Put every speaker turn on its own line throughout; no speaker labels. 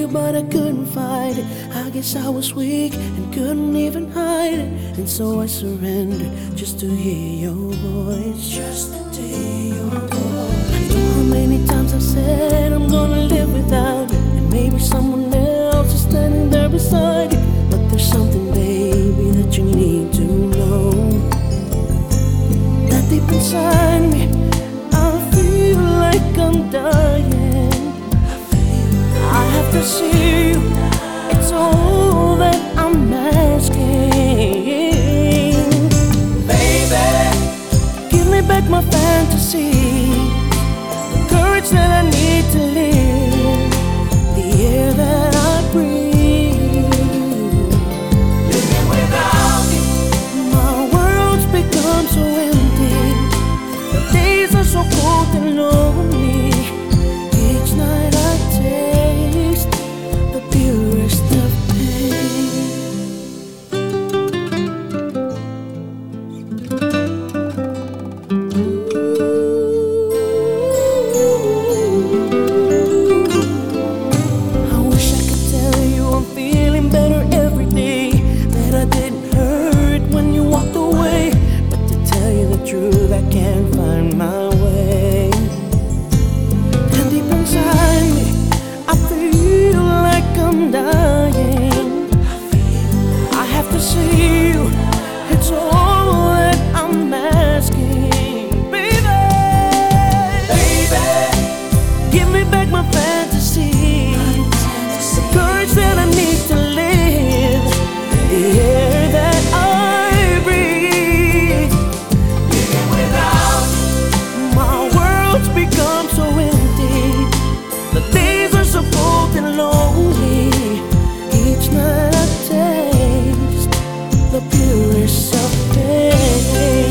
you, but I couldn't fight it. I guess I was weak and couldn't even hide it. And so I surrendered just to hear your voice. Just to hear your voice. I know how many times I've said I'm gonna live without you, and maybe someone else is standing there beside you. But there's something, baby, that you need to know. That deep inside me, I feel like I'm dying. I have to see you, it's all that I'm asking. Baby, give me back my fantasy, the courage that I need to live, the air that I breathe. Living without you, my world's become so empty. The days are so cold and lonely. Each night I taste the purest of pain. I wish I could tell you I'm feeling better every day, that I didn't hurt when you walked away. But to tell you the truth, I can't find my way. And deep inside me, I feel like I'm dying. I have to see you, it's all that I'm asking. Baby, baby, give me back my fantasy, the courage that I need to live, the air that I breathe. Living without you, my world's become so empty. The days are so cold and lonely. Each night I taste the purest of pain.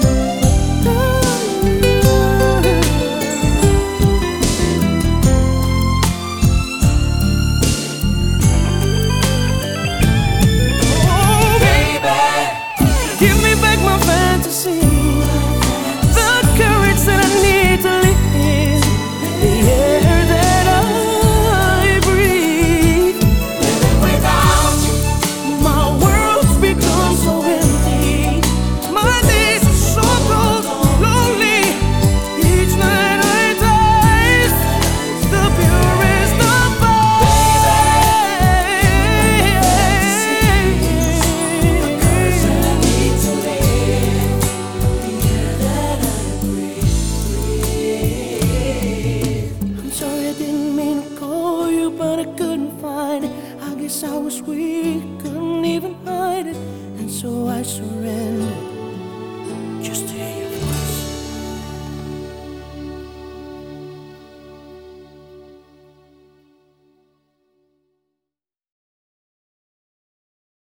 Oh, baby, give me back my fantasy, the courage that I need to live, the air that I breathe. Living without you, my world's become so empty. My days are so cold, lonely. Each night I taste the purest of I'm sorry I didn't mean to call you, but I couldn't find it. I guess I was weak, couldn't even hide it. And so I surrendered